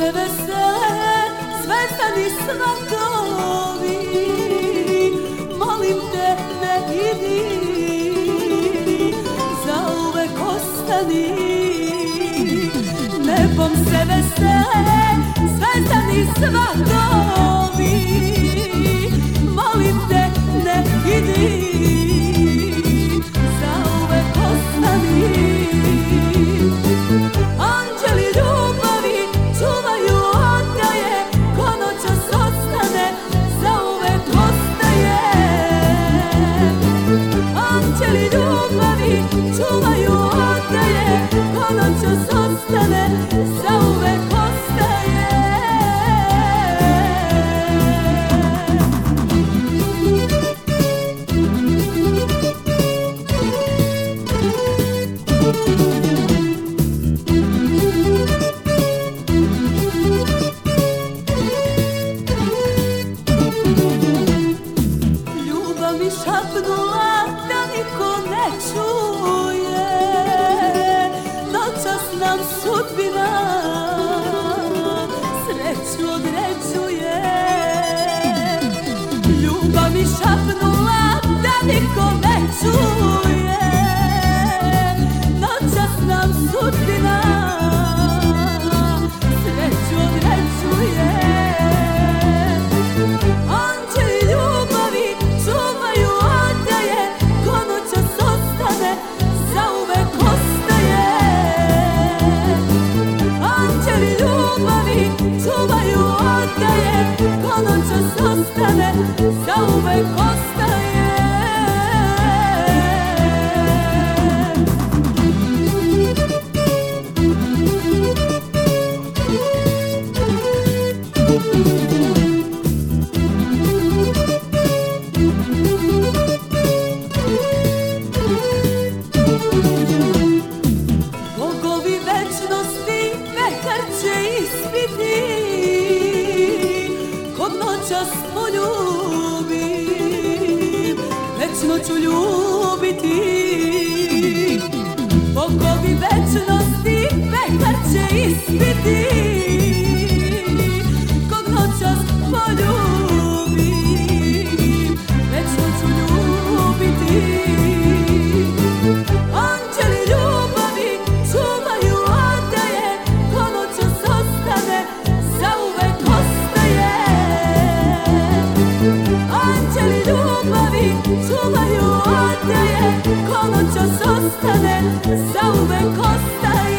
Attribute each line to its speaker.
Speaker 1: vesele, svetani svatovi, molim te ne idi, zauvek ostani. Nebom se vesele, svetani svatovi, molim te ne idi, zauvek ostani. Anđeli ljubavi čuvaju odaje, ko noćas ostane, zauvek ostaje. Anđeli ljubavi čuvaju odaje, ko noćas ostane, zauvek ostaje. Ljubav mi šapnula da niko ne čuje, noćas nam sudbina sreću određuje. Ljubav mi šapnula da niko ne čuje, noćas nam sudbina sreću određuje. Anđeli ljubavi čuvaju odaje, ko noćas ostane, zauvek ostaje. Anđeli ljubavi čuvaju odaje, ko noćas ostane, zauvek ostaje. Bogovi večnosti vekar će ispiti, kog noćas poljubim, večno ću ljubiti. Bogovi večnosti vekar će ispiti, kog noćas poljubim, večno ću ljubiti. Anđeli ljubavi čuvaju odaje, ko noćas ostane, zauvek ostaje. Anđeli ljubavi čuvaju odaje, ko noćas ostane, zauvek ostaje.